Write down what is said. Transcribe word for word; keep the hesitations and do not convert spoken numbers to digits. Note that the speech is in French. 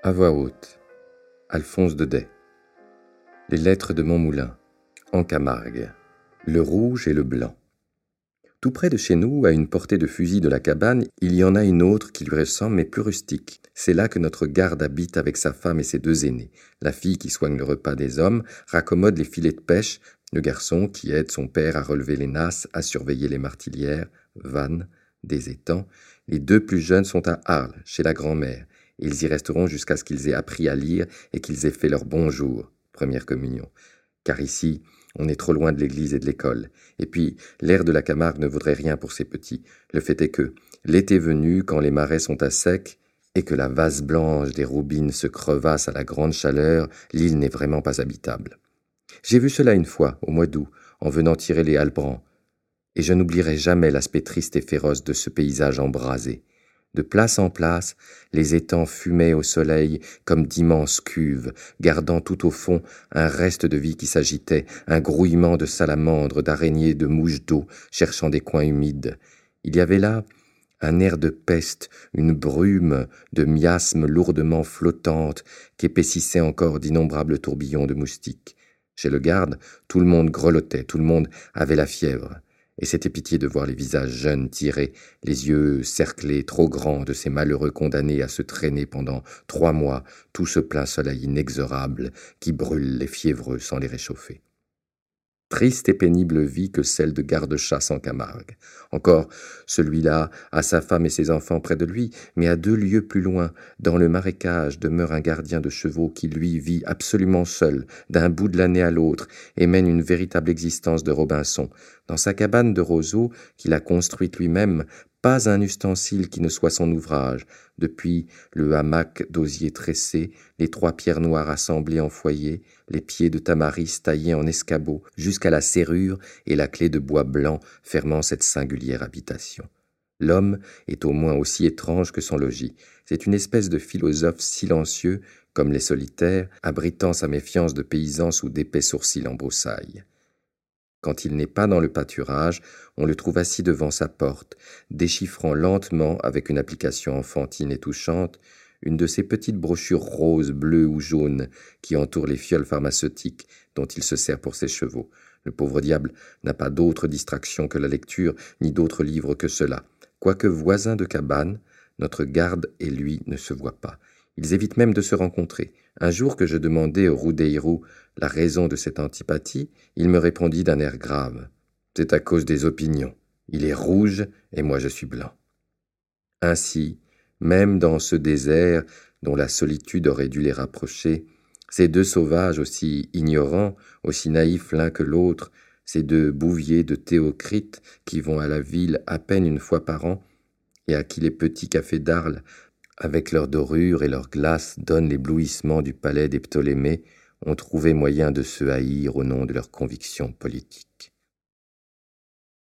À voix haute, Alphonse Daudet. Les lettres de Montmoulin, en Camargue. Le rouge et le blanc. Tout près de chez nous, à une portée de fusil de la cabane, il y en a une autre qui lui ressemble, mais plus rustique. C'est là que notre garde habite avec sa femme et ses deux aînés. La fille qui soigne le repas des hommes, raccommode les filets de pêche, le garçon qui aide son père à relever les nasses, à surveiller les martilières, vannes, des étangs. Les deux plus jeunes sont à Arles, chez la grand-mère. Ils y resteront jusqu'à ce qu'ils aient appris à lire et qu'ils aient fait leur bonjour, première communion. Car ici, on est trop loin de l'église et de l'école. Et puis, l'air de la Camargue ne vaudrait rien pour ces petits. Le fait est que, l'été venu, quand les marais sont à sec, et que la vase blanche des roubines se crevasse à la grande chaleur, l'île n'est vraiment pas habitable. J'ai vu cela une fois, au mois d'août, en venant tirer les halbrans, et je n'oublierai jamais l'aspect triste et féroce de ce paysage embrasé. De place en place, les étangs fumaient au soleil comme d'immenses cuves, gardant tout au fond un reste de vie qui s'agitait, un grouillement de salamandres, d'araignées, de mouches d'eau, cherchant des coins humides. Il y avait là un air de peste, une brume de miasmes lourdement flottantes qu'épaississaient encore d'innombrables tourbillons de moustiques. Chez le garde, tout le monde grelottait, tout le monde avait la fièvre. Et c'était pitié de voir les visages jeunes tirés, les yeux cerclés trop grands de ces malheureux condamnés à se traîner pendant trois mois, tout ce plein soleil inexorable qui brûle les fiévreux sans les réchauffer. Triste et pénible vie que celle de garde-chasse en Camargue. Encore, celui-là a sa femme et ses enfants près de lui, mais à deux lieues plus loin, dans le marécage, demeure un gardien de chevaux qui, lui, vit absolument seul, d'un bout de l'année à l'autre, et mène une véritable existence de Robinson. Dans sa cabane de roseaux, qu'il a construite lui-même, pas un ustensile qui ne soit son ouvrage, depuis le hamac d'osier tressé, les trois pierres noires assemblées en foyer, les pieds de tamaris taillés en escabeau, jusqu'à la serrure et la clé de bois blanc fermant cette singulière habitation. L'homme est au moins aussi étrange que son logis. C'est une espèce de philosophe silencieux, comme les solitaires, abritant sa méfiance de paysan sous d'épais sourcils en broussailles. Quand il n'est pas dans le pâturage, on le trouve assis devant sa porte, déchiffrant lentement, avec une application enfantine et touchante, une de ces petites brochures roses, bleues ou jaunes qui entourent les fioles pharmaceutiques dont il se sert pour ses chevaux. Le pauvre diable n'a pas d'autre distraction que la lecture, ni d'autres livres que cela. Quoique voisins de cabane, notre garde et lui ne se voient pas. Ils évitent même de se rencontrer. Un jour que je demandai au Roudeïrou la raison de cette antipathie, il me répondit d'un air grave. « C'est à cause des opinions. Il est rouge et moi je suis blanc. » Ainsi, même dans ce désert dont la solitude aurait dû les rapprocher, ces deux sauvages aussi ignorants, aussi naïfs l'un que l'autre, ces deux bouviers de Théocrite qui vont à la ville à peine une fois par an et à qui les petits cafés d'Arles, avec leur dorure et leur glace, donnent l'éblouissement du palais des Ptolémées, ont trouvé moyen de se haïr au nom de leurs convictions politiques.